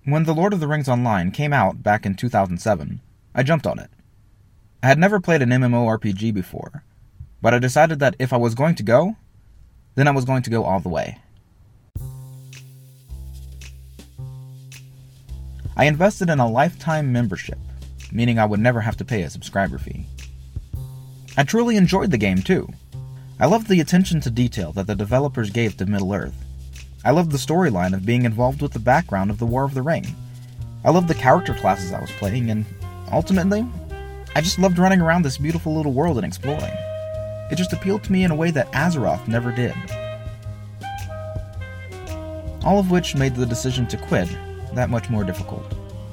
When The Lord of the Rings Online came out back in 2007, I jumped on it. I had never played an MMORPG before, but I decided that if I was going to go, then I was going to go all the way. I invested in a lifetime membership, meaning I would never have to pay a subscriber fee. I truly enjoyed the game too. I loved the attention to detail that the developers gave to Middle-earth. I loved the storyline of being involved with the background of the War of the Ring. I loved the character classes I was playing, and ultimately, I just loved running around this beautiful little world and exploring. It just appealed to me in a way that Azeroth never did. All of which made the decision to quit that much more difficult.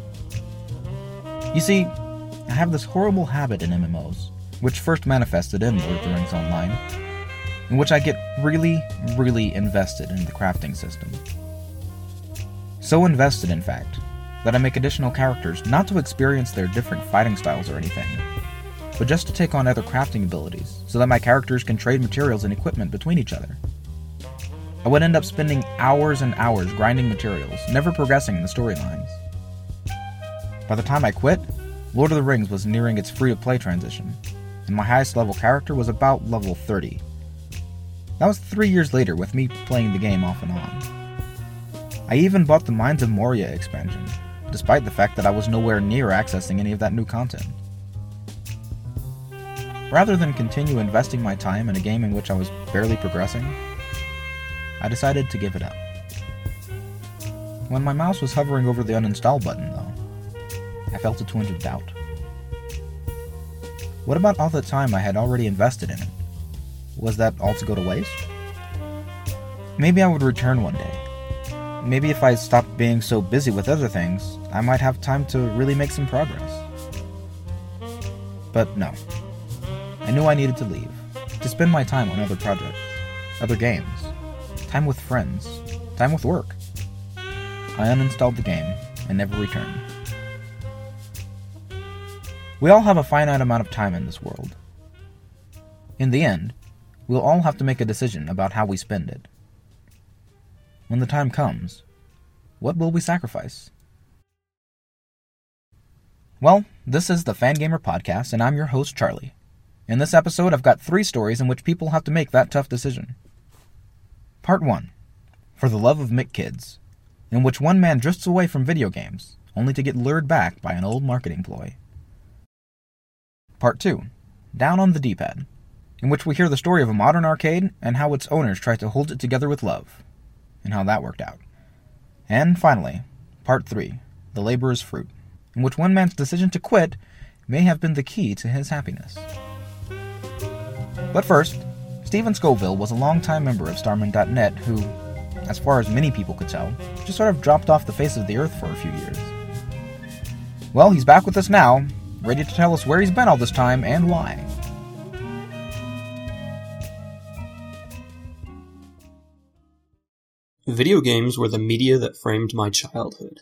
You see, I have this horrible habit in MMOs, which first manifested in Lord of the Rings Online, in which I get really, really invested in the crafting system. So invested, in fact, that I make additional characters not to experience their different fighting styles or anything, but just to take on other crafting abilities, so that my characters can trade materials and equipment between each other. I would end up spending hours and hours grinding materials, never progressing in the storylines. By the time I quit, Lord of the Rings was nearing its free-to-play transition, and my highest level character was about level 30. That was 3 years later with me playing the game off and on. I even bought the Mines of Moria expansion, despite the fact that I was nowhere near accessing any of that new content. Rather than continue investing my time in a game in which I was barely progressing, I decided to give it up. When my mouse was hovering over the uninstall button, though, I felt a twinge of doubt. What about all the time I had already invested in it? Was that all to go to waste? Maybe I would return one day. Maybe if I stopped being so busy with other things, I might have time to really make some progress. But no. I knew I needed to leave, to spend my time on other projects, other games, time with friends, time with work. I uninstalled the game and never returned. We all have a finite amount of time in this world. In the end, we'll all have to make a decision about how we spend it. When the time comes, what will we sacrifice? Well, this is the Fangamer Podcast, and I'm your host, Charlie. In this episode, I've got 3 stories in which people have to make that tough decision. Part 1. For the Love of Mick Kids, in which one man drifts away from video games, only to get lured back by an old marketing ploy. Part 2. Down on the D-pad, in which we hear the story of a modern arcade and how its owners tried to hold it together with love, and how that worked out. And finally, Part 3. The Laborer's Fruit, in which one man's decision to quit may have been the key to his happiness. But first, Stephen Scoville was a longtime member of Starman.net who, as far as many people could tell, just sort of dropped off the face of the earth for a few years. Well, he's back with us now, ready to tell us where he's been all this time and why. Video games were the media that framed my childhood.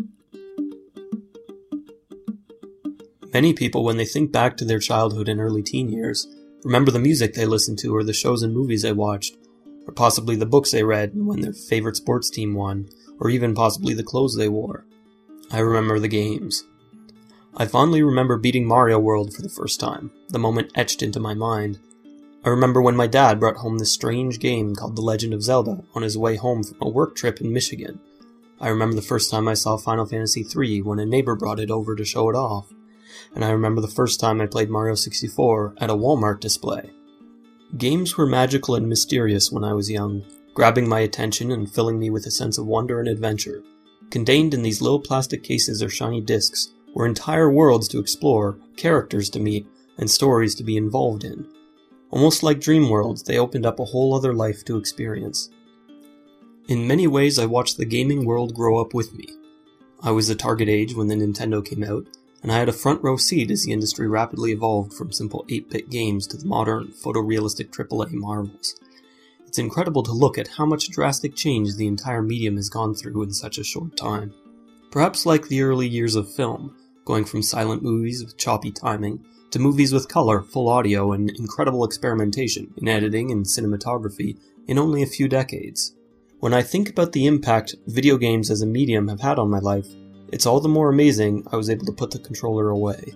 Many people, when they think back to their childhood and early teen years, remember the music they listened to or the shows and movies they watched, or possibly the books they read when their favorite sports team won, or even possibly the clothes they wore. I remember the games. I fondly remember beating Mario World for the first time, the moment etched into my mind. I remember when my dad brought home this strange game called The Legend of Zelda on his way home from a work trip in Michigan. I remember the first time I saw Final Fantasy III when a neighbor brought it over to show it off. And I remember the first time I played Mario 64 at a Walmart display. Games were magical and mysterious when I was young, grabbing my attention and filling me with a sense of wonder and adventure. Contained in these little plastic cases or shiny discs were entire worlds to explore, characters to meet, and stories to be involved in. Almost like dream worlds, they opened up a whole other life to experience. In many ways, I watched the gaming world grow up with me. I was the target age when the Nintendo came out, and I had a front row seat as the industry rapidly evolved from simple 8-bit games to the modern, photorealistic AAA marvels. It's incredible to look at how much drastic change the entire medium has gone through in such a short time. Perhaps like the early years of film, going from silent movies with choppy timing to movies with color, full audio, and incredible experimentation in editing and cinematography in only a few decades. When I think about the impact video games as a medium have had on my life, it's all the more amazing I was able to put the controller away.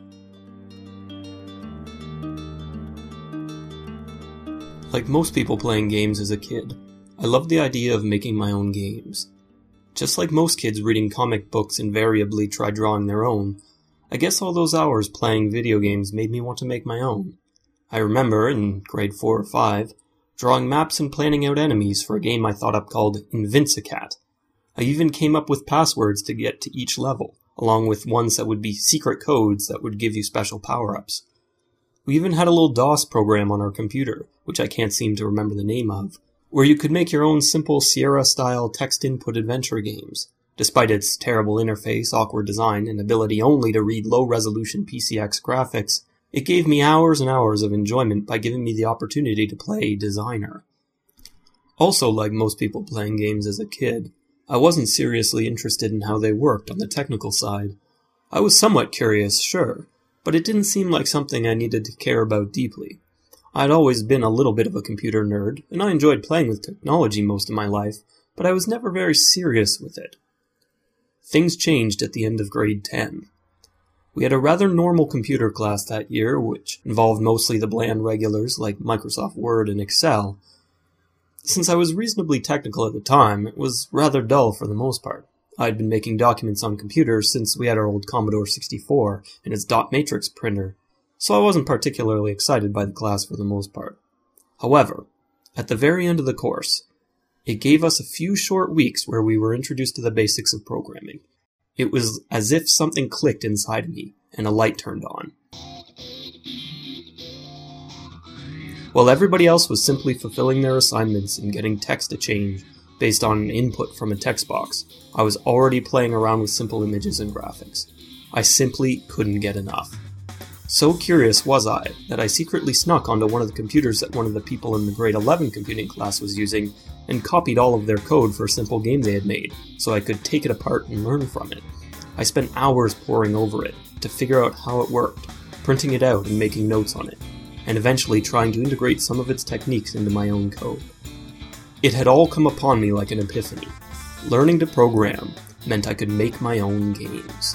Like most people playing games as a kid, I loved the idea of making my own games. Just like most kids reading comic books invariably try drawing their own, I guess all those hours playing video games made me want to make my own. I remember, in grade 4 or 5, drawing maps and planning out enemies for a game I thought up called Invincicat. I even came up with passwords to get to each level, along with ones that would be secret codes that would give you special power-ups. We even had a little DOS program on our computer, which I can't seem to remember the name of, where you could make your own simple Sierra-style text input adventure games. Despite its terrible interface, awkward design, and ability only to read low-resolution PCX graphics, it gave me hours and hours of enjoyment by giving me the opportunity to play designer. Also, like most people playing games as a kid, I wasn't seriously interested in how they worked on the technical side. I was somewhat curious, sure, but it didn't seem like something I needed to care about deeply. I'd always been a little bit of a computer nerd, and I enjoyed playing with technology most of my life, but I was never very serious with it. Things changed at the end of grade 10. We had a rather normal computer class that year, which involved mostly the bland regulars like Microsoft Word and Excel. Since I was reasonably technical at the time, it was rather dull for the most part. I'd been making documents on computers since we had our old Commodore 64 and its dot matrix printer, so I wasn't particularly excited by the class for the most part. However, at the very end of the course, it gave us a few short weeks where we were introduced to the basics of programming. It was as if something clicked inside me, and a light turned on. While everybody else was simply fulfilling their assignments and getting text to change based on input from a text box, I was already playing around with simple images and graphics. I simply couldn't get enough. So curious was I that I secretly snuck onto one of the computers that one of the people in the grade 11 computing class was using and copied all of their code for a simple game they had made, so I could take it apart and learn from it. I spent hours poring over it to figure out how it worked, printing it out and making notes on it, and eventually trying to integrate some of its techniques into my own code. It had all come upon me like an epiphany. Learning to program meant I could make my own games.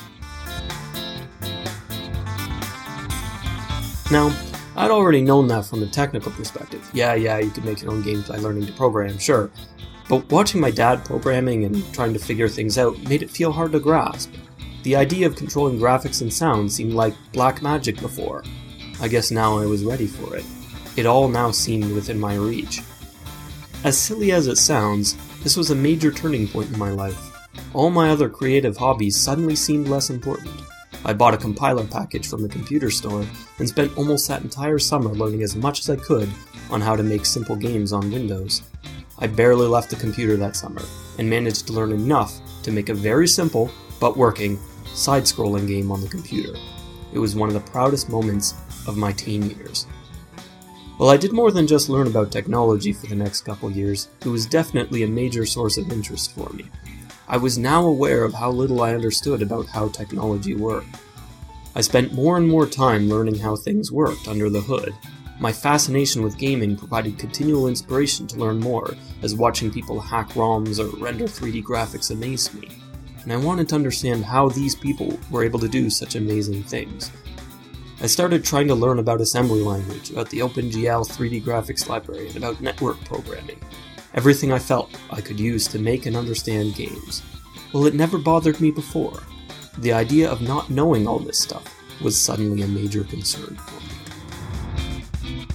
Now, I'd already known that from a technical perspective. Yeah, you could make your own games by learning to program, sure. But watching my dad programming and trying to figure things out made it feel hard to grasp. The idea of controlling graphics and sound seemed like black magic before. I guess now I was ready for it. It all now seemed within my reach. As silly as it sounds, this was a major turning point in my life. All my other creative hobbies suddenly seemed less important. I bought a compiler package from the computer store and spent almost that entire summer learning as much as I could on how to make simple games on Windows. I barely left the computer that summer and managed to learn enough to make a very simple, but working, side-scrolling game on the computer. It was one of the proudest moments of my teen years. While I did more than just learn about technology for the next couple years, it was definitely a major source of interest for me. I was now aware of how little I understood about how technology worked. I spent more and more time learning how things worked under the hood. My fascination with gaming provided continual inspiration to learn more, as watching people hack ROMs or render 3D graphics amazed me. And I wanted to understand how these people were able to do such amazing things. I started trying to learn about assembly language, about the OpenGL 3D graphics library, and about network programming. Everything I felt I could use to make and understand games. Well, it never bothered me before. The idea of not knowing all this stuff was suddenly a major concern for me.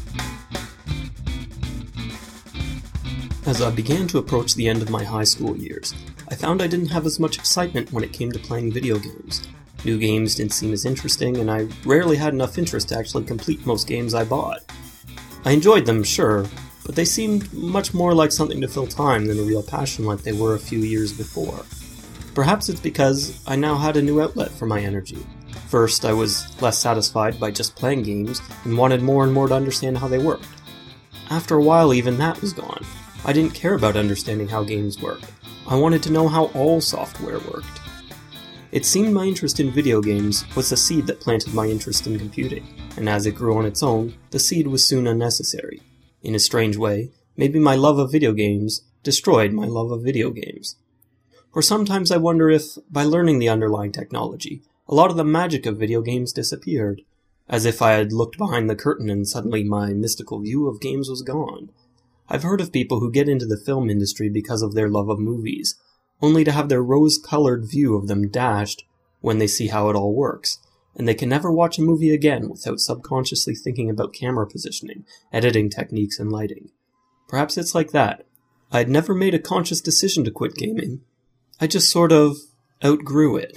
As I began to approach the end of my high school years, I found I didn't have as much excitement when it came to playing video games. New games didn't seem as interesting, and I rarely had enough interest to actually complete most games I bought. I enjoyed them, sure, but they seemed much more like something to fill time than a real passion like they were a few years before. Perhaps it's because I now had a new outlet for my energy. First, I was less satisfied by just playing games and wanted more and more to understand how they worked. After a while, even that was gone. I didn't care about understanding how games worked. I wanted to know how all software worked. It seemed my interest in video games was the seed that planted my interest in computing, and as it grew on its own, the seed was soon unnecessary. In a strange way, maybe my love of video games destroyed my love of video games. Or sometimes I wonder if, by learning the underlying technology, a lot of the magic of video games disappeared, as if I had looked behind the curtain and suddenly my mystical view of games was gone. I've heard of people who get into the film industry because of their love of movies, only to have their rose-colored view of them dashed when they see how it all works, and they can never watch a movie again without subconsciously thinking about camera positioning, editing techniques, and lighting. Perhaps it's like that. I had never made a conscious decision to quit gaming. I just sort of outgrew it.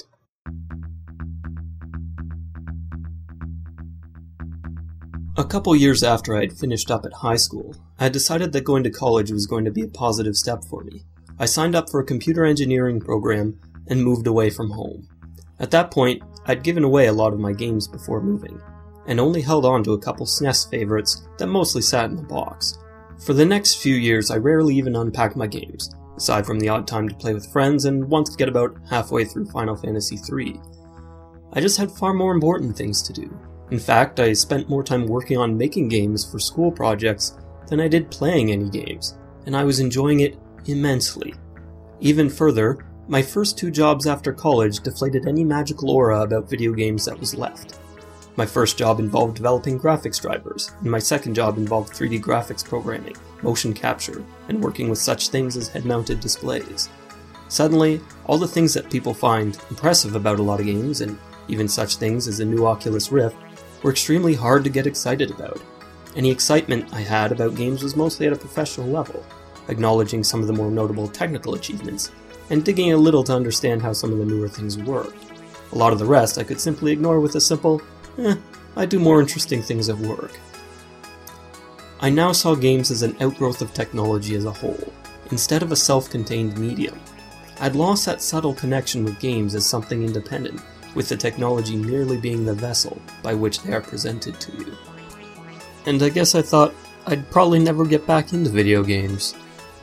A couple years after I had finished up at high school, I had decided that going to college was going to be a positive step for me. I signed up for a computer engineering program and moved away from home. At that point, I'd given away a lot of my games before moving, and only held on to a couple SNES favorites that mostly sat in the box. For the next few years, I rarely even unpacked my games, aside from the odd time to play with friends and once to get about halfway through Final Fantasy III. I just had far more important things to do. In fact, I spent more time working on making games for school projects than I did playing any games, and I was enjoying it immensely. Even further, my first 2 jobs after college deflated any magical aura about video games that was left. My first job involved developing graphics drivers, and my second job involved 3D graphics programming, motion capture, and working with such things as head-mounted displays. Suddenly, all the things that people find impressive about a lot of games, and even such things as a new Oculus Rift, were extremely hard to get excited about. Any excitement I had about games was mostly at a professional level, acknowledging some of the more notable technical achievements, and digging a little to understand how some of the newer things worked. A lot of the rest I could simply ignore with a simple, I do more interesting things at work. I now saw games as an outgrowth of technology as a whole, instead of a self-contained medium. I'd lost that subtle connection with games as something independent, with the technology merely being the vessel by which they are presented to you. And I guess I thought I'd probably never get back into video games.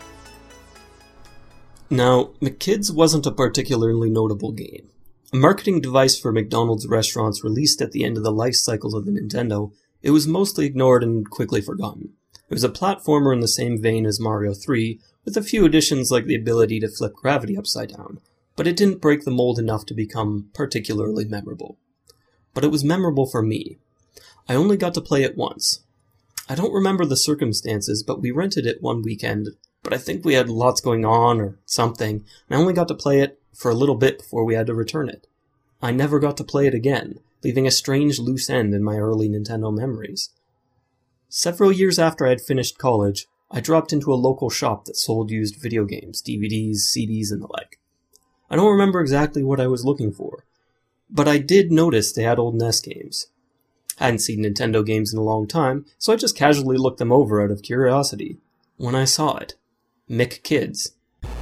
Now, McKids wasn't a particularly notable game. A marketing device for McDonald's restaurants released at the end of the life cycle of the Nintendo, it was mostly ignored and quickly forgotten. It was a platformer in the same vein as Mario 3, with a few additions like the ability to flip gravity upside down, but it didn't break the mold enough to become particularly memorable. But it was memorable for me. I only got to play it once. I don't remember the circumstances, but we rented it one weekend, but I think we had lots going on or something, and I only got to play it for a little bit before we had to return it. I never got to play it again, leaving a strange loose end in my early Nintendo memories. Several years after I had finished college, I dropped into a local shop that sold used video games, DVDs, CDs, and the like. I don't remember exactly what I was looking for, but I did notice they had old NES games. I hadn't seen Nintendo games in a long time, so I just casually looked them over out of curiosity. When I saw it, McKids.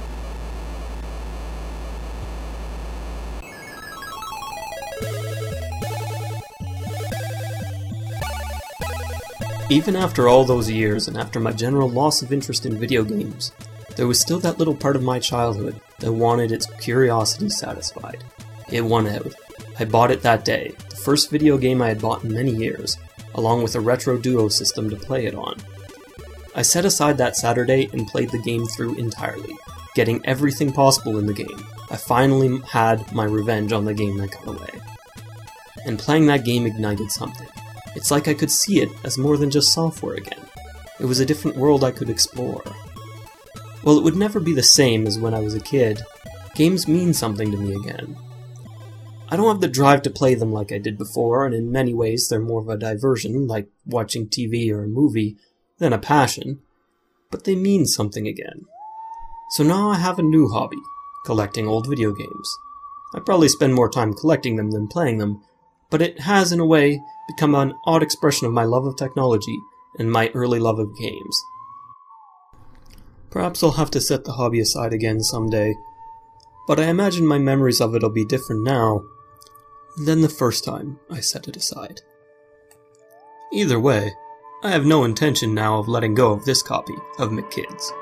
Even after all those years, and after my general loss of interest in video games, there was still that little part of my childhood that wanted its curiosity satisfied. It won out. I bought it that day, the first video game I had bought in many years, along with a retro duo system to play it on. I set aside that Saturday and played the game through entirely, getting everything possible in the game. I finally had my revenge on the game that got away. And playing that game ignited something. It's like I could see it as more than just software again. It was a different world I could explore. While it would never be the same as when I was a kid, games mean something to me again. I don't have the drive to play them like I did before, and in many ways they're more of a diversion, like watching TV or a movie, than a passion, but they mean something again. So now I have a new hobby, collecting old video games. I probably spend more time collecting them than playing them, but it has, in a way, become an odd expression of my love of technology and my early love of games. Perhaps I'll have to set the hobby aside again someday, but I imagine my memories of it will be different now than the first time I set it aside. Either way, I have no intention now of letting go of this copy of McKids.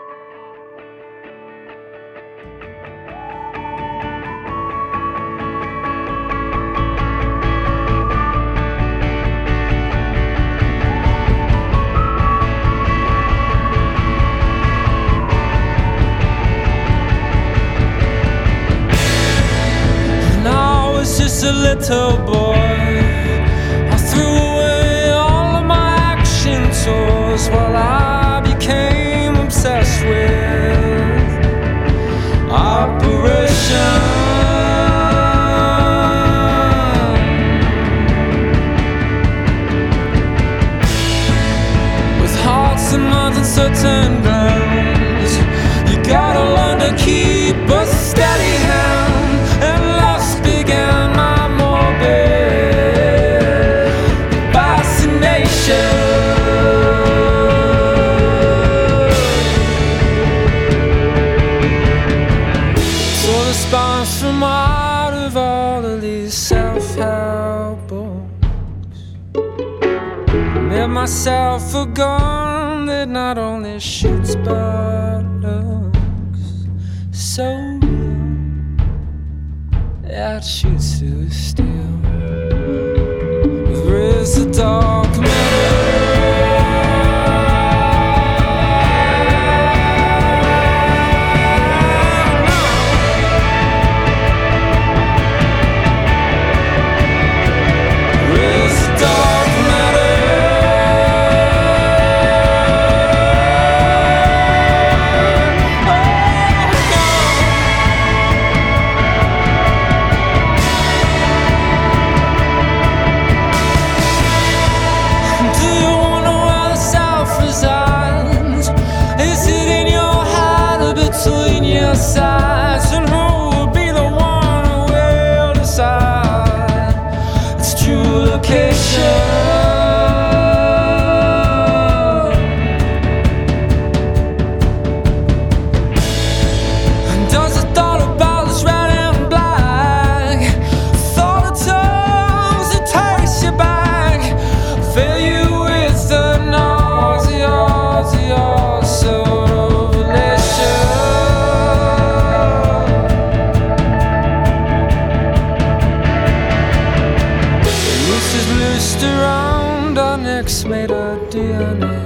just a little boy, I threw away all of my action toys while I became obsessed with Operation. With hearts and minds and certain grounds, you gotta learn to keep a steady hand, and lust began my morbid fascination. So the spawns from out of all of these self-help books, made myself a gun that not only shoots but looks so real. It shoots through steel. There is a dark matter. Sides, and who will be the one who will decide its true location? And does the thought about this red and black, thought of tongues that taste you back, fill you with the nausea sort of elation? Around our necks made of DNA,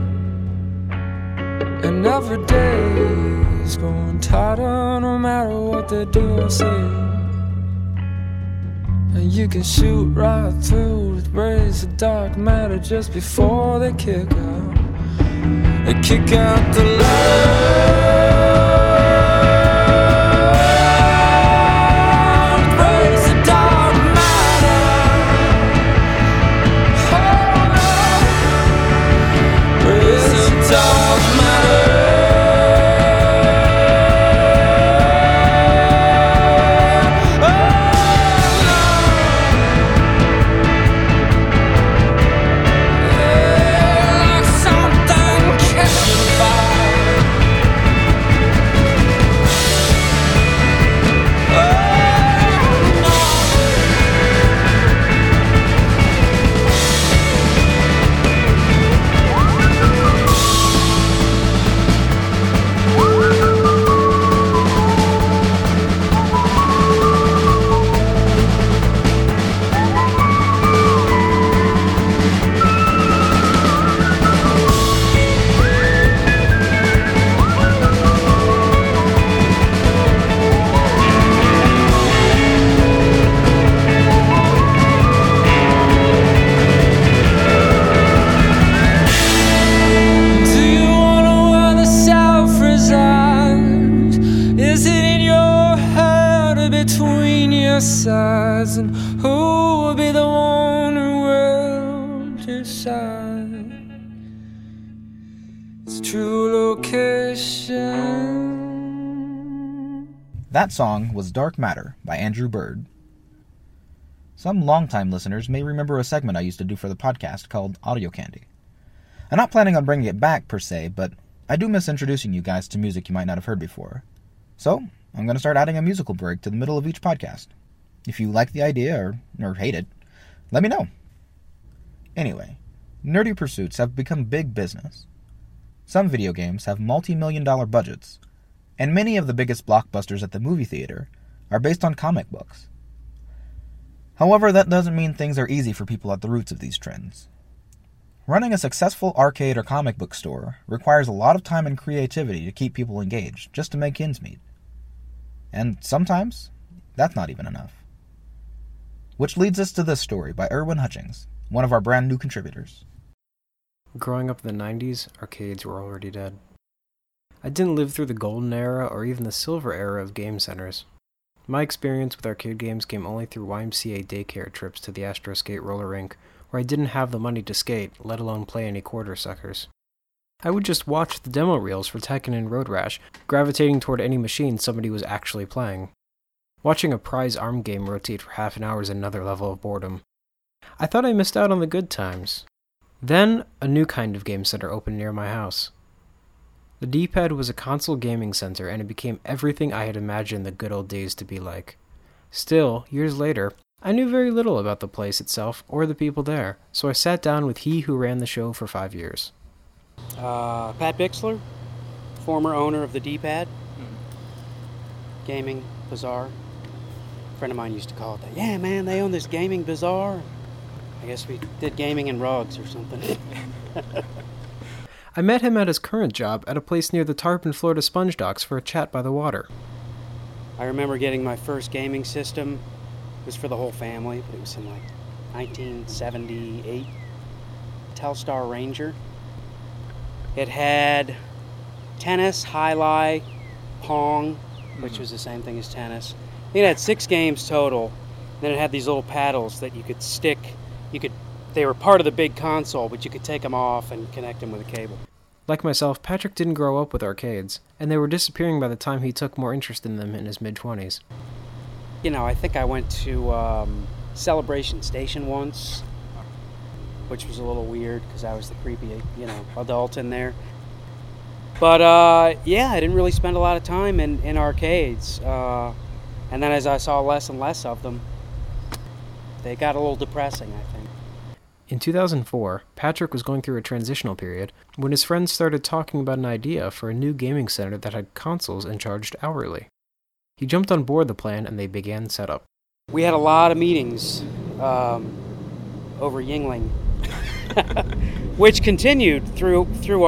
and every day is going tighter no matter what they do or say. And you can shoot right through with rays of dark matter just before they kick out. They kick out the light. Sides, and who will be the one who will decide its true location? That song was Dark Matter by Andrew Bird. Some longtime listeners may remember a segment I used to do for the podcast called Audio Candy. I'm not planning on bringing it back per se, but I do miss introducing you guys to music you might not have heard before. So, I'm going to start adding a musical break to the middle of each podcast. If you like the idea or hate it, let me know. Anyway, nerdy pursuits have become big business. Some video games have multi-million-dollar budgets, and many of the biggest blockbusters at the movie theater are based on comic books. However, that doesn't mean things are easy for people at the roots of these trends. Running a successful arcade or comic book store requires a lot of time and creativity to keep people engaged, just to make ends meet. And sometimes, that's not even enough. Which leads us to this story by Erwin Hutchings, one of our brand new contributors. Growing up in the 90s, arcades were already dead. I didn't live through the golden era or even the silver era of game centers. My experience with arcade games came only through YMCA daycare trips to the Astro Skate roller rink, where I didn't have the money to skate, let alone play any quarter suckers. I would just watch the demo reels for Tekken and Road Rash, gravitating toward any machine somebody was actually playing. Watching a prize arm game rotate for half an hour is another level of boredom. I thought I missed out on the good times. Then, a new kind of game center opened near my house. The D-pad was a console gaming center, and it became everything I had imagined the good old days to be like. Still, years later, I knew very little about the place itself or the people there, so I sat down with he who ran the show for 5 years. Pat Bixler, former owner of the D-pad. Gaming Bazaar. A friend of mine used to call it that. Yeah, man, they own this gaming bazaar. I guess we did gaming and rugs or something. I met him at his current job at a place near the Tarpon, Florida Sponge Docks for a chat by the water. I remember getting my first gaming system. It was for the whole family, but it was in like 1978. Telstar Ranger. It had tennis, high-lie, Pong, which was the same thing as tennis. I think it had 6 games total. Then it had these little paddles that you could stick. They were part of the big console, but you could take them off and connect them with a cable. Like myself, Patrick didn't grow up with arcades, and they were disappearing by the time he took more interest in them in his mid-20s. You know, I think I went to Celebration Station once, which was a little weird because I was the creepy, adult in there. But, yeah, I didn't really spend a lot of time in arcades. And then as I saw less and less of them, they got a little depressing, I think. In 2004, Patrick was going through a transitional period when his friends started talking about an idea for a new gaming center that had consoles and charged hourly. He jumped on board the plan and they began setup. We had a lot of meetings over Yingling, which continued through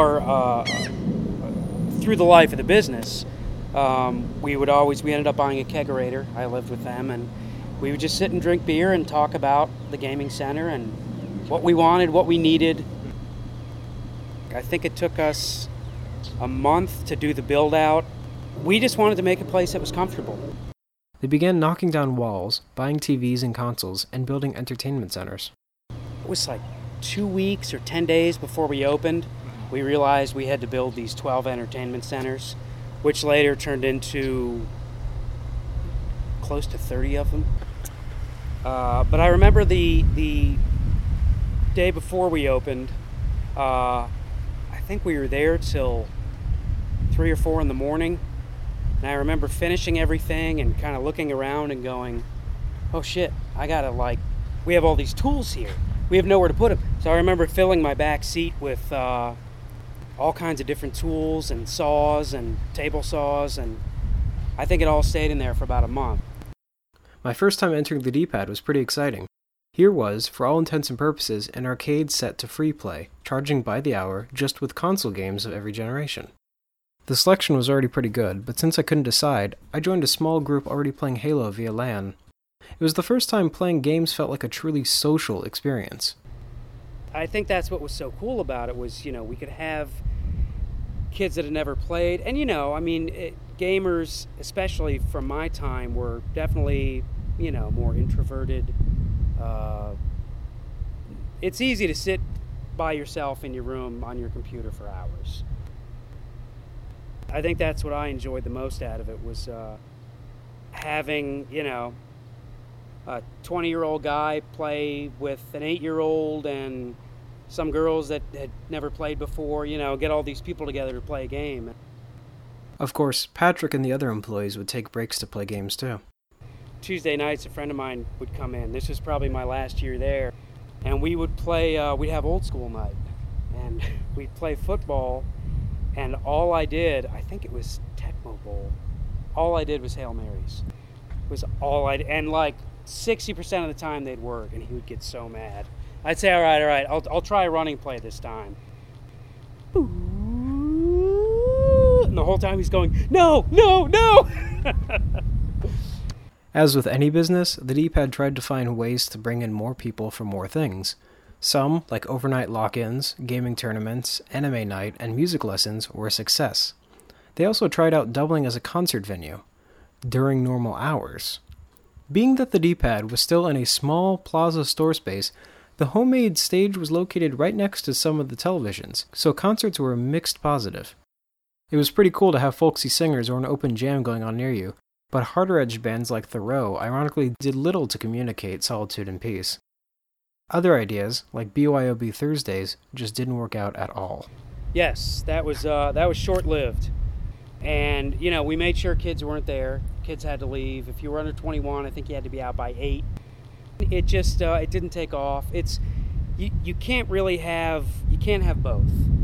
the life of the business. We ended up buying a kegerator. I lived with them, and we would just sit and drink beer and talk about the gaming center and what we wanted, what we needed. I think it took us a month to do the build out. We just wanted to make a place that was comfortable. They began knocking down walls, buying TVs and consoles, and building entertainment centers. It was like 2 weeks or 10 days before we opened. We realized we had to build these 12 entertainment centers, which later turned into close to 30 of them. But I remember the day before we opened, I think we were there till 3 or 4 in the morning. And I remember finishing everything and kind of looking around and going, oh shit, we have all these tools here. We have nowhere to put them. So I remember filling my back seat with all kinds of different tools and saws and table saws, and I think it all stayed in there for about a month. My first time entering the D-pad was pretty exciting. Here was, for all intents and purposes, an arcade set to free play, charging by the hour, just with console games of every generation. The selection was already pretty good, but since I couldn't decide, I joined a small group already playing Halo via LAN. It was the first time playing games felt like a truly social experience. I think that's what was so cool about it was, we could have kids that had never played. And, gamers, especially from my time, were definitely, more introverted. It's easy to sit by yourself in your room on your computer for hours. I think that's what I enjoyed the most out of it was having, a 20-year-old guy play with an 8-year-old and some girls that had never played before, get all these people together to play a game. Of course, Patrick and the other employees would take breaks to play games too. Tuesday nights, a friend of mine would come in. This was probably my last year there. And we would play, we'd have old school night. And we'd play football. And all I did, I think it was Tecmo Bowl, all I did was Hail Marys. And like 60% of the time they'd work, and he would get so mad. I'd say, all right, I'll try a running play this time. And the whole time he's going, no! As with any business, the D-pad tried to find ways to bring in more people for more things. Some, like overnight lock-ins, gaming tournaments, anime night, and music lessons, were a success. They also tried out doubling as a concert venue, during normal hours. Being that the D-pad was still in a small plaza store space, the homemade stage was located right next to some of the televisions, so concerts were a mixed positive. It was pretty cool to have folksy singers or an open jam going on near you, but harder-edged bands like Thoreau ironically did little to communicate solitude and peace. Other ideas, like BYOB Thursdays, just didn't work out at all. Yes, that was short-lived. And, we made sure kids weren't there. Kids had to leave. If you were under 21, I think you had to be out by 8. It just, it didn't take off. You can't really have both,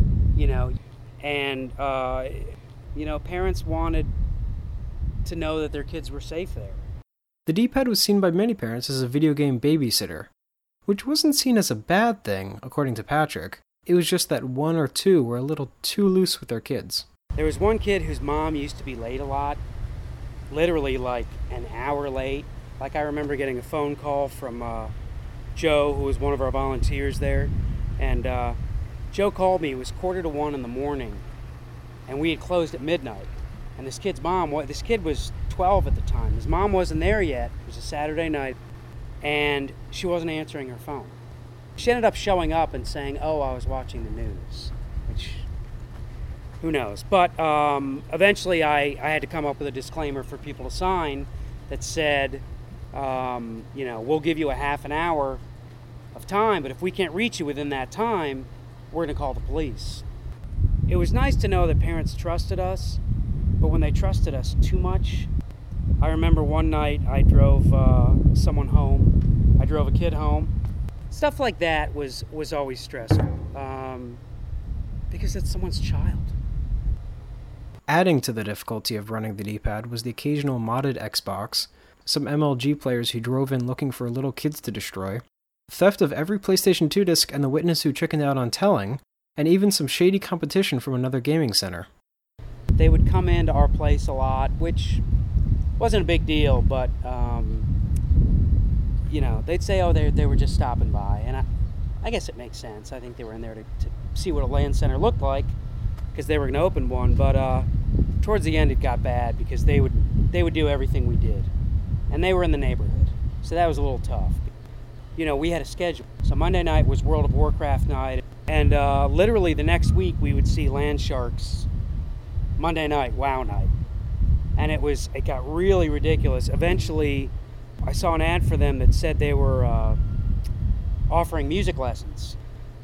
And, parents wanted to know that their kids were safe there. The D-pad was seen by many parents as a video game babysitter, which wasn't seen as a bad thing, according to Patrick. It was just that one or two were a little too loose with their kids. There was one kid whose mom used to be late a lot, literally like an hour late. Like I remember getting a phone call from Joe, who was one of our volunteers there, and Joe called me. It was 1:45 in the morning, and we had closed at midnight. And this kid was 12 at the time. His mom wasn't there yet. It was a Saturday night, and she wasn't answering her phone. She ended up showing up and saying, "Oh, I was watching the news," which, who knows? But eventually I had to come up with a disclaimer for people to sign that said, we'll give you a half an hour of time, but if we can't reach you within that time, we're going to call the police. It was nice to know that parents trusted us, but when they trusted us too much, I remember one night I drove someone home. I drove a kid home. Stuff like that was always stressful, because it's someone's child. Adding to the difficulty of running the D-pad was the occasional modded Xbox, some MLG players who drove in looking for little kids to destroy, theft of every PlayStation 2 disc and the witness who chickened out on telling, and even some shady competition from another gaming center. They would come into our place a lot, which wasn't a big deal, but, they'd say, oh, they were just stopping by. And I guess it makes sense. I think they were in there to see what a LAN center looked like, because they were going to open one. But towards the end, it got bad, because they would do everything we did. And they were in the neighborhood, so that was a little tough. We had a schedule. So Monday night was World of Warcraft night, and literally the next week we would see Land Sharks Monday night, WoW night. And it got really ridiculous. Eventually, I saw an ad for them that said they were offering music lessons.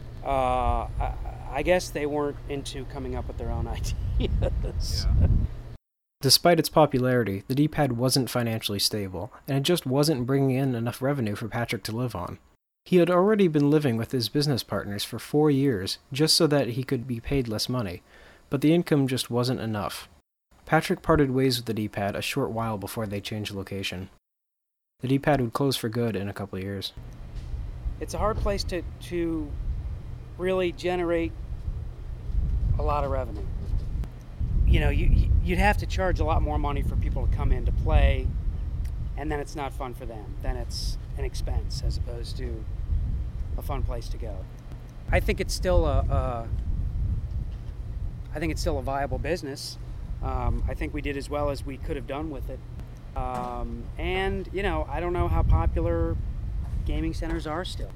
I guess they weren't into coming up with their own ideas. Yeah. Despite its popularity, the D-pad wasn't financially stable, and it just wasn't bringing in enough revenue for Patrick to live on. He had already been living with his business partners for 4 years, just so that he could be paid less money, but the income just wasn't enough. Patrick parted ways with the D-pad a short while before they changed location. The D-pad would close for good in a couple of years. It's a hard place to really generate a lot of revenue. You'd have to charge a lot more money for people to come in to play, and then it's not fun for them. Then it's an expense as opposed to a fun place to go. I think it's still a viable business. I think we did as well as we could have done with it. And I don't know how popular gaming centers are still.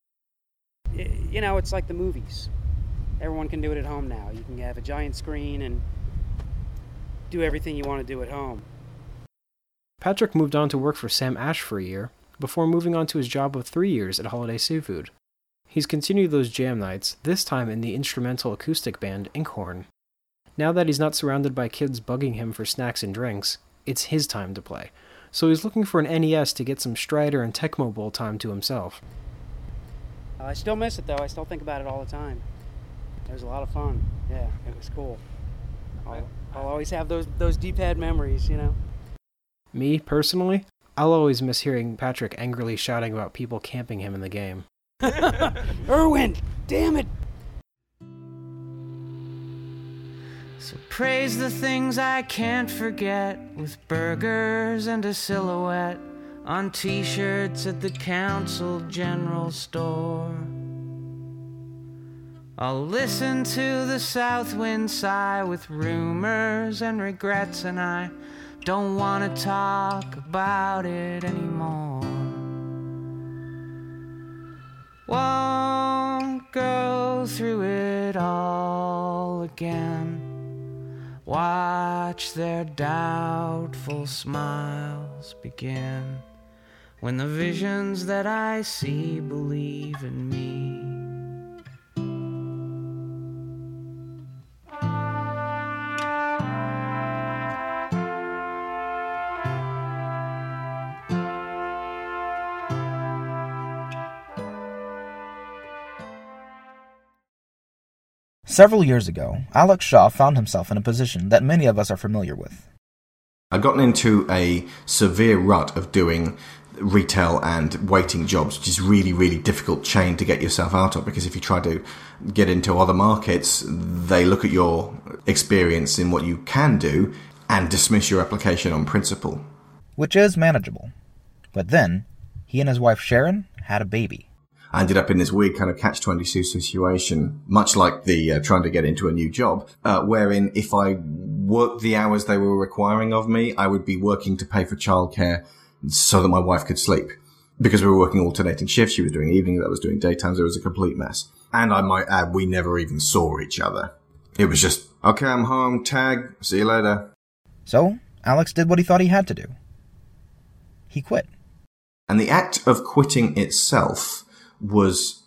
It's like the movies. Everyone can do it at home now. You can have a giant screen and do everything you want to do at home. Patrick moved on to work for Sam Ash for a year, before moving on to his job of 3 years at Holiday Seafood. He's continued those jam nights, this time in the instrumental acoustic band Inkhorn. Now that he's not surrounded by kids bugging him for snacks and drinks, it's his time to play, so he's looking for an NES to get some Strider and Tecmo Bowl time to himself. I still miss it, though. I still think about it all the time. It was a lot of fun. Yeah, it was cool. I'll always have those D-pad memories, Me, personally, I'll always miss hearing Patrick angrily shouting about people camping him in the game. Erwin! Damn it! So praise the things I can't forget, with burgers and a silhouette on t-shirts at the Council General Store. I'll listen to the south wind sigh with rumors and regrets, and I don't want to talk about it anymore. Won't go through it all again. Watch their doubtful smiles begin, when the visions that I see believe in me. Several years ago, Alex Shaw found himself in a position that many of us are familiar with. I'd gotten into a severe rut of doing retail and waiting jobs, which is really, really difficult chain to get yourself out of, because if you try to get into other markets, they look at your experience in what you can do and dismiss your application on principle. Which is manageable. But then, he and his wife Sharon had a baby. I ended up in this weird kind of catch-22 situation, much like the trying to get into a new job, wherein if I worked the hours they were requiring of me, I would be working to pay for childcare so that my wife could sleep. Because we were working alternating shifts, she was doing evenings, I was doing daytimes, it was a complete mess. And I might add, we never even saw each other. It was just, okay, I'm home, tag, see you later. So, Alex did what he thought he had to do. He quit. And the act of quitting itself was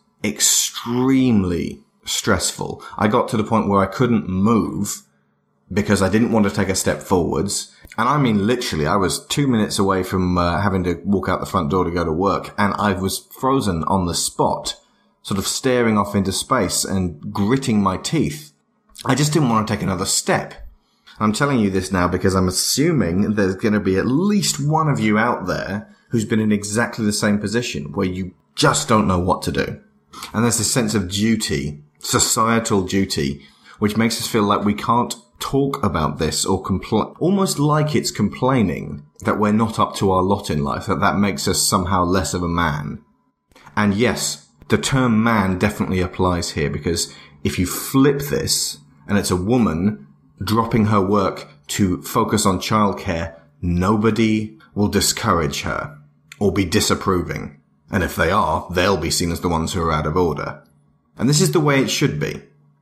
extremely stressful. I got to the point where I couldn't move because I didn't want to take a step forwards. And I mean literally, I was 2 minutes away from having to walk out the front door to go to work, and I was frozen on the spot, sort of staring off into space and gritting my teeth. I just didn't want to take another step. I'm telling you this now because I'm assuming there's going to be at least one of you out there who's been in exactly the same position, where you just don't know what to do. And there's this sense of duty, societal duty, which makes us feel like we can't talk about this or almost like it's complaining that we're not up to our lot in life, that makes us somehow less of a man. And yes, the term man definitely applies here, because if you flip this and it's a woman dropping her work to focus on childcare, nobody will discourage her or be disapproving. And if they are, they'll be seen as the ones who are out of order. And this is the way it should be.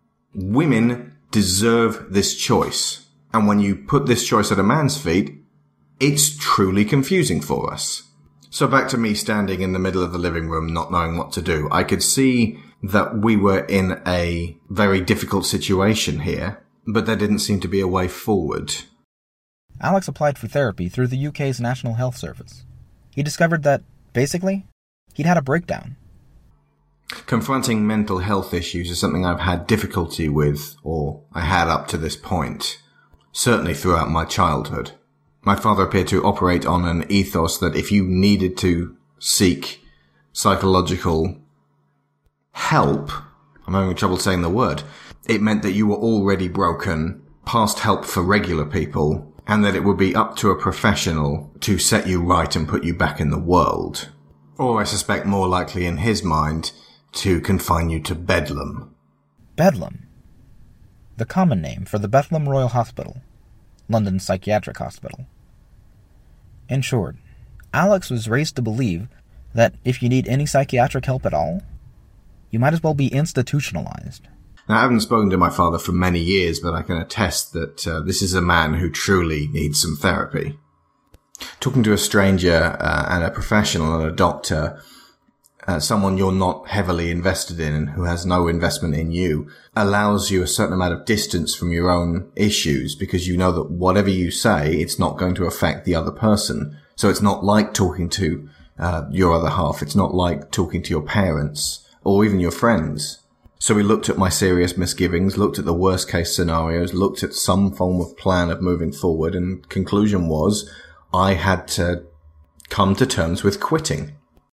Women deserve this choice. And when you put this choice at a man's feet, it's truly confusing for us. So back to me standing in the middle of the living room, not knowing what to do. I could see that we were in a very difficult situation here, but there didn't seem to be a way forward. Alex applied for therapy through the UK's National Health Service. He discovered that, basically, he'd had a breakdown. Confronting mental health issues is something I've had difficulty with, or I had up to this point, certainly throughout my childhood. My father appeared to operate on an ethos that if you needed to seek psychological help, I'm having trouble saying the word, it meant that you were already broken, past help for regular people, and that it would be up to a professional to set you right and put you back in the world. Or I suspect more likely in his mind, to confine you to Bedlam. Bedlam. The common name for the Bethlem Royal Hospital, London's psychiatric hospital. In short, Alex was raised to believe that if you need any psychiatric help at all, you might as well be institutionalized. Now, I haven't spoken to my father for many years, but I can attest that this is a man who truly needs some therapy. Talking to a stranger and a professional and a doctor, someone you're not heavily invested in and who has no investment in you, allows you a certain amount of distance from your own issues, because you know that whatever you say, it's not going to affect the other person. So it's not like talking to your other half. It's not like talking to your parents or even your friends. So we looked at my serious misgivings, looked at the worst case scenarios, looked at some form of plan of moving forward, and conclusion was I had to come to terms with quitting.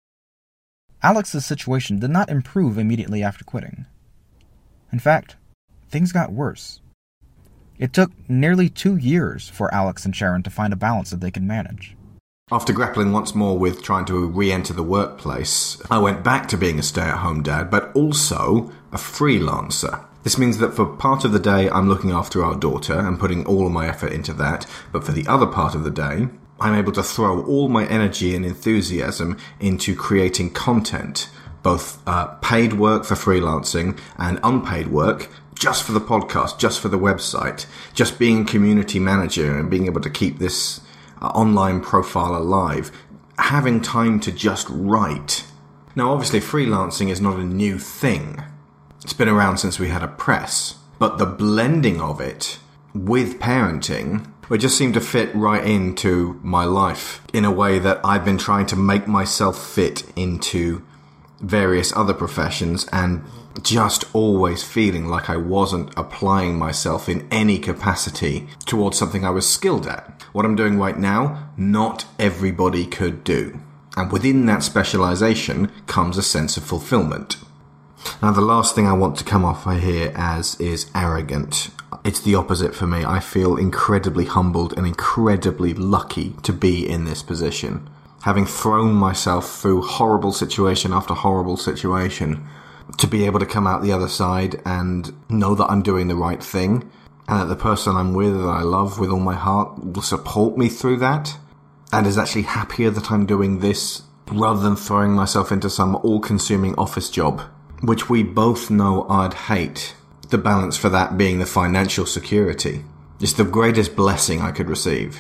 Alex's situation did not improve immediately after quitting. In fact, things got worse. It took nearly 2 years for Alex and Sharon to find a balance that they could manage. After grappling once more with trying to re-enter the workplace, I went back to being a stay-at-home dad, but also a freelancer. This means that for part of the day, I'm looking after our daughter and putting all of my effort into that, but for the other part of the day, I'm able to throw all my energy and enthusiasm into creating content, both paid work for freelancing and unpaid work, just for the podcast, just for the website, just being a community manager and being able to keep this online profile alive, having time to just write. Now, obviously, freelancing is not a new thing. It's been around since we had a press, but the blending of it with parenting, it just seemed to fit right into my life in a way that I've been trying to make myself fit into various other professions and just always feeling like I wasn't applying myself in any capacity towards something I was skilled at. What I'm doing right now, not everybody could do. And within that specialization comes a sense of fulfillment. Now, the last thing I want to come off here as is arrogant. It's the opposite for me. I feel incredibly humbled and incredibly lucky to be in this position. Having thrown myself through horrible situation after horrible situation, to be able to come out the other side and know that I'm doing the right thing, and that the person I'm with, that I love with all my heart, will support me through that, and is actually happier that I'm doing this, rather than throwing myself into some all-consuming office job, which we both know I'd hate. The balance for that being the financial security. It's the greatest blessing I could receive.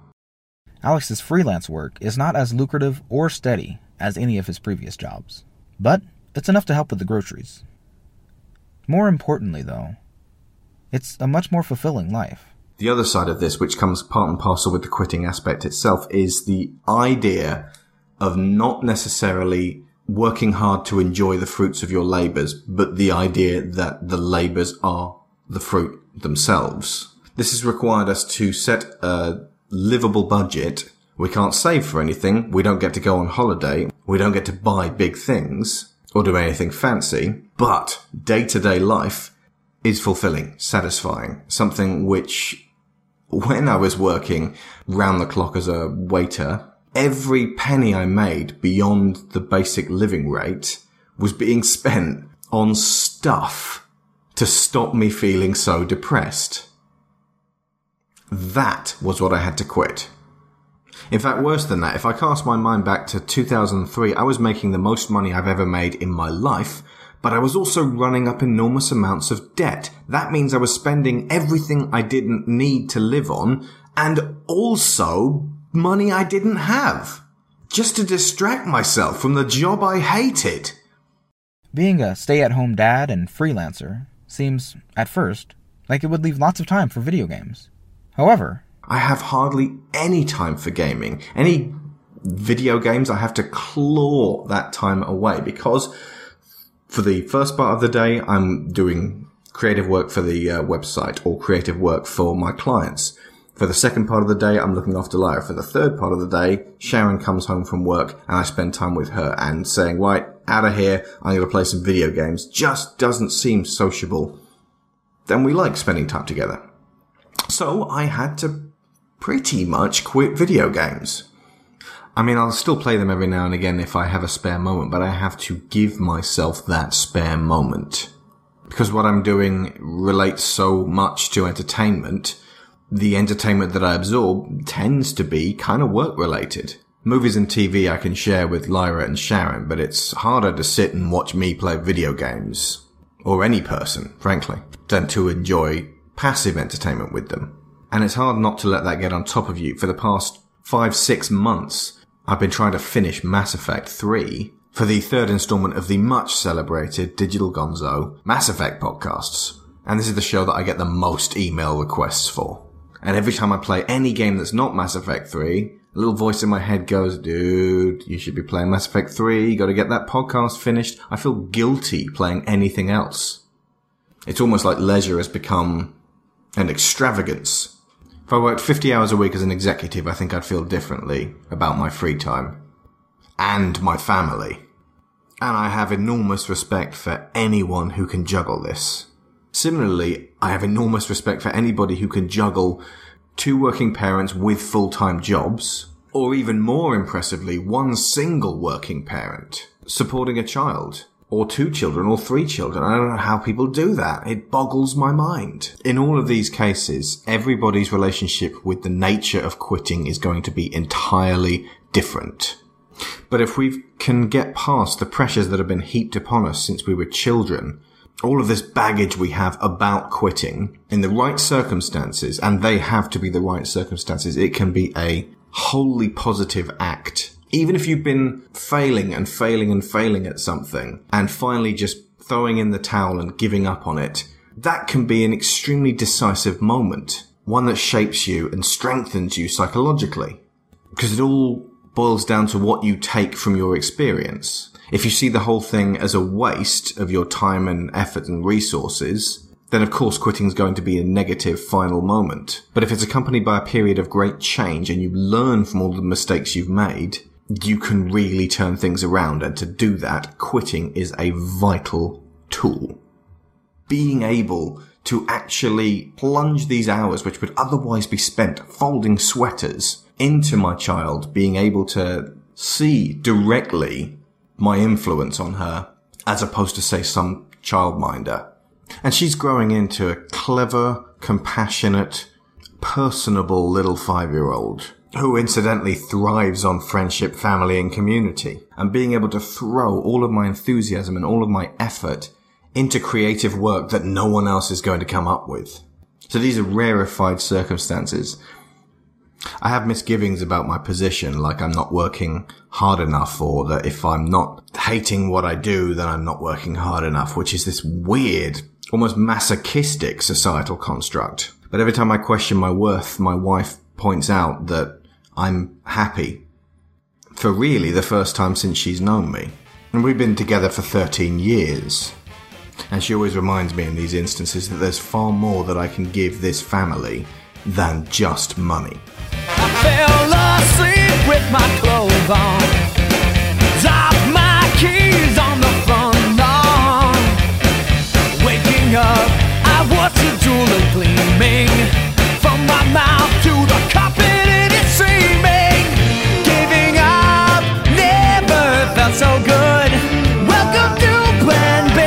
Alex's freelance work is not as lucrative or steady as any of his previous jobs, but it's enough to help with the groceries. More importantly, though, it's a much more fulfilling life. The other side of this, which comes part and parcel with the quitting aspect itself, is the idea of not necessarily working hard to enjoy the fruits of your labours, but the idea that the labours are the fruit themselves. This has required us to set a livable budget. We can't save for anything. We don't get to go on holiday. We don't get to buy big things or do anything fancy. But day-to-day life is fulfilling, satisfying. Something which, when I was working round the clock as a waiter, every penny I made beyond the basic living rate was being spent on stuff to stop me feeling so depressed. That was what I had to quit. In fact, worse than that, if I cast my mind back to 2003, I was making the most money I've ever made in my life, but I was also running up enormous amounts of debt. That means I was spending everything I didn't need to live on, and also money I didn't have, just to distract myself from the job I hated. Being a stay-at-home dad and freelancer seems, at first, like it would leave lots of time for video games. However, I have hardly any time for gaming. Any video games, I have to claw that time away, because for the first part of the day, I'm doing creative work for the website or creative work for my clients. For the second part of the day, I'm looking after Lyra. For the third part of the day, Sharon comes home from work and I spend time with her, and saying, right, out of here, I'm going to play some video games, just doesn't seem sociable. Then we like spending time together. So I had to pretty much quit video games. I mean, I'll still play them every now and again if I have a spare moment, but I have to give myself that spare moment. Because what I'm doing relates so much to entertainment, the entertainment that I absorb tends to be kind of work-related. Movies and TV I can share with Lyra and Sharon, but it's harder to sit and watch me play video games, or any person, frankly, than to enjoy passive entertainment with them. And it's hard not to let that get on top of you. For the past 5-6 months, I've been trying to finish Mass Effect 3 for the third installment of the much celebrated Digital Gonzo Mass Effect podcasts. And this is the show that I get the most email requests for. And every time I play any game that's not Mass Effect 3, a little voice in my head goes, dude, you should be playing Mass Effect 3, you gotta get that podcast finished. I feel guilty playing anything else. It's almost like leisure has become an extravagance. If I worked 50 hours a week as an executive, I think I'd feel differently about my free time. And my family. And I have enormous respect for anyone who can juggle this. Similarly, I have enormous respect for anybody who can juggle 2 working parents with full-time jobs, or even more impressively, 1 single working parent supporting a child, or 2 children, or 3 children. I don't know how people do that. It boggles my mind. In all of these cases, everybody's relationship with the nature of quitting is going to be entirely different. But if we can get past the pressures that have been heaped upon us since we were children, all of this baggage we have about quitting, in the right circumstances, and they have to be the right circumstances, it can be a wholly positive act. Even if you've been failing and failing and failing at something, and finally just throwing in the towel and giving up on it, that can be an extremely decisive moment, one that shapes you and strengthens you psychologically. Because it all boils down to what you take from your experience. If you see the whole thing as a waste of your time and effort and resources, then of course quitting is going to be a negative final moment. But if it's accompanied by a period of great change and you learn from all the mistakes you've made, you can really turn things around. And to do that, quitting is a vital tool. Being able to actually plunge these hours, which would otherwise be spent folding sweaters, into my child, being able to see directly my influence on her, as opposed to, say, some childminder. And she's growing into a clever, compassionate, personable little 5-year-old who incidentally thrives on friendship, family, and community. And being able to throw all of my enthusiasm and all of my effort into creative work that no one else is going to come up with. So these are rarefied circumstances. I have misgivings about my position, like I'm not working hard enough, or that if I'm not hating what I do, then I'm not working hard enough, which is this weird, almost masochistic societal construct. But every time I question my worth, my wife points out that I'm happy for really the first time since she's known me. And we've been together for 13 years. And she always reminds me in these instances that there's far more that I can give this family than just money. I fell asleep with my clothes on, dropped my keys on the front lawn. Waking up, I watched the jewelry gleaming from my mouth to the carpet, and it's streaming. Giving up never felt so good. Welcome to Plan B.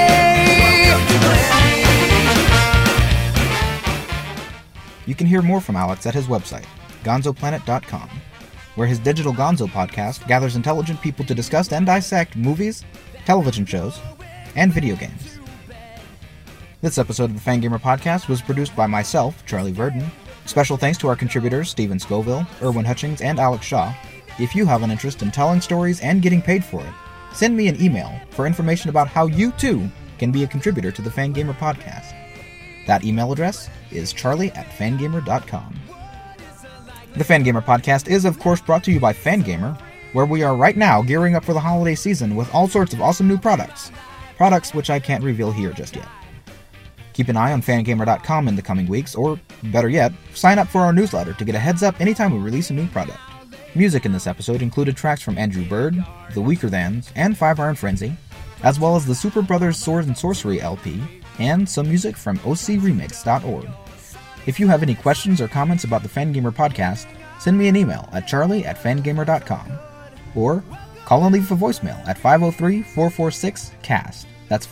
You can hear more from Alex at his website, gonzoplanet.com, where his Digital Gonzo podcast gathers intelligent people to discuss and dissect movies, television shows, and video games. This episode of the Fangamer Podcast was produced by myself, Charlie Verdon. Special thanks to our contributors Stephen Scoville, Erwin Hutchings, and Alex Shaw. If you have an interest in telling stories and getting paid for it, send me an email for information about how you too can be a contributor to the Fangamer Podcast. That email address is charlie@fangamer.com. The Fangamer Podcast is, of course, brought to you by Fangamer, where we are right now gearing up for the holiday season with all sorts of awesome new products. Products which I can't reveal here just yet. Keep an eye on Fangamer.com in the coming weeks, or, better yet, sign up for our newsletter to get a heads up anytime we release a new product. Music in this episode included tracks from Andrew Bird, The Weaker Thans, and Five Iron Frenzy, as well as the Super Brothers Sword and Sorcery LP, and some music from ocremix.org. If you have any questions or comments about the Fangamer Podcast, send me an email at charlie@fangamer.com, or call and leave a voicemail at 503-446-CAST. That's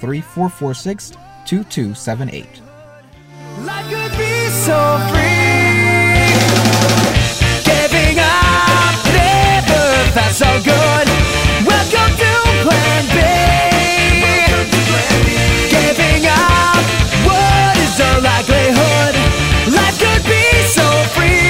503-446-2278. Life could be so free. Giving up never felt so good. Welcome to Plan B. Giving up, what is the likelihood? Life could be so free.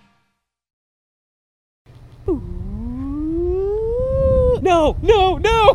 No, no, no!